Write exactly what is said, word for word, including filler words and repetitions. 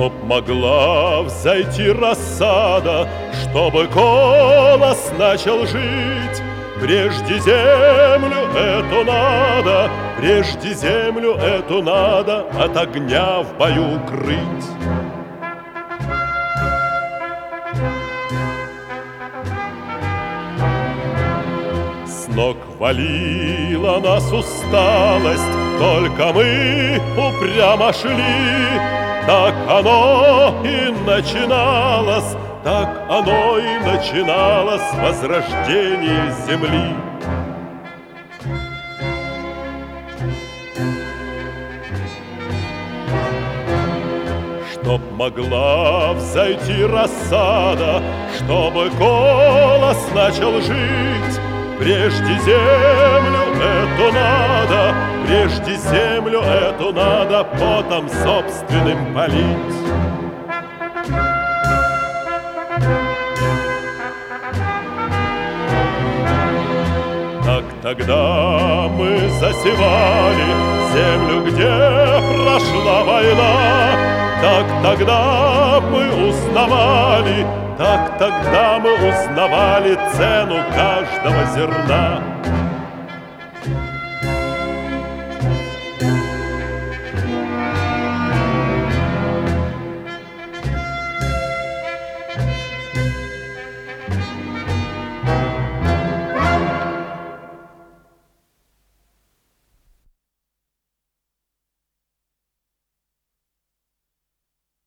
Чтоб могла взойти рассада, чтобы колос начал жить, прежде землю эту надо, прежде землю эту надо от огня в бою укрыть. С ног валила нас усталость, только мы упрямо шли. Так оно и начиналось, так оно и начиналось возрождение земли. Чтоб могла взойти рассада, чтобы колос начал жить, прежде землю эту надо, прежде землю эту надо потом собственным полить. Так тогда мы засевали землю, где прошла война. Так тогда мы узнавали, так тогда мы узнавали цену каждого зерна.